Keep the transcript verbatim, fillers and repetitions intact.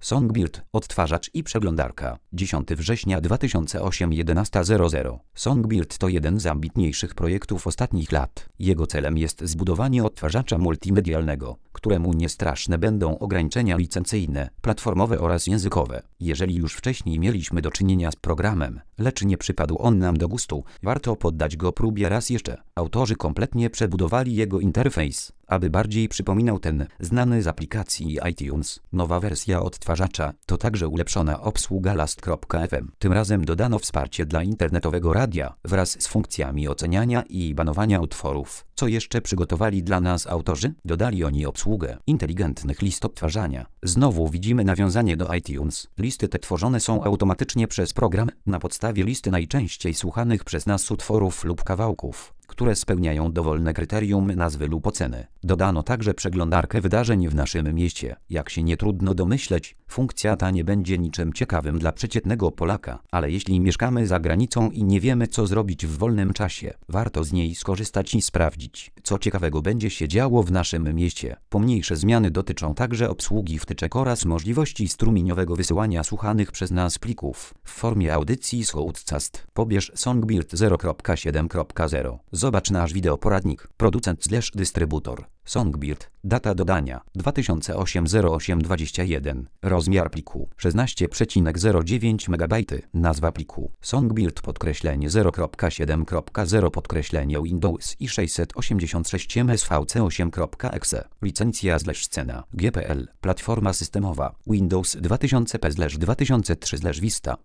Songbird, odtwarzacz i przeglądarka. dziesiątego września dwa tysiące ósmego jedenasta zero zero. Songbird to jeden z ambitniejszych projektów ostatnich lat. Jego celem jest zbudowanie odtwarzacza multimedialnego, któremu niestraszne będą ograniczenia licencyjne, platformowe oraz językowe. Jeżeli już wcześniej mieliśmy do czynienia z programem, lecz nie przypadł on nam do gustu, warto poddać go próbie raz jeszcze. Autorzy kompletnie przebudowali jego interfejs, aby bardziej przypominał ten znany z aplikacji iTunes. Nowa wersja odtwarzacza to także ulepszona obsługa last kropka f m. Tym razem dodano wsparcie dla internetowego radia wraz z funkcjami oceniania i banowania utworów. Co jeszcze przygotowali dla nas autorzy? Dodali oni obsługę inteligentnych list odtwarzania. Znowu widzimy nawiązanie do iTunes. Listy te tworzone są automatycznie przez program na podstawie listy najczęściej słuchanych przez nas utworów lub kawałków, które spełniają dowolne kryterium nazwy lub oceny. Dodano także przeglądarkę wydarzeń w naszym mieście. Jak się nie trudno domyśleć, funkcja ta nie będzie niczym ciekawym dla przeciętnego Polaka, ale jeśli mieszkamy za granicą i nie wiemy, co zrobić w wolnym czasie, warto z niej skorzystać i sprawdzić, co ciekawego będzie się działo w naszym mieście. Pomniejsze zmiany dotyczą także obsługi wtyczek oraz możliwości strumieniowego wysyłania słuchanych przez nas plików w formie audycji z Shoutcast. Pobierz Songbird zero kropka siedem kropka zero. Zobacz nasz wideoporadnik. Producent slash dystrybutor. Songbird. Data dodania dwa tysiące ósmy zero osiem dwadzieścia jeden. Rozmiar pliku szesnaście przecinek zero dziewięć megabajtów. Nazwa pliku Songbird podkreślenie zero kropka siedem kropka zero podkreślenie Windows i sześćset osiemdziesiąt sześć M S V C osiem kropka E X E. Licencja slash scena G P L. Platforma systemowa Windows dwa tysiące P slash dwa tysiące trzy slash Vista.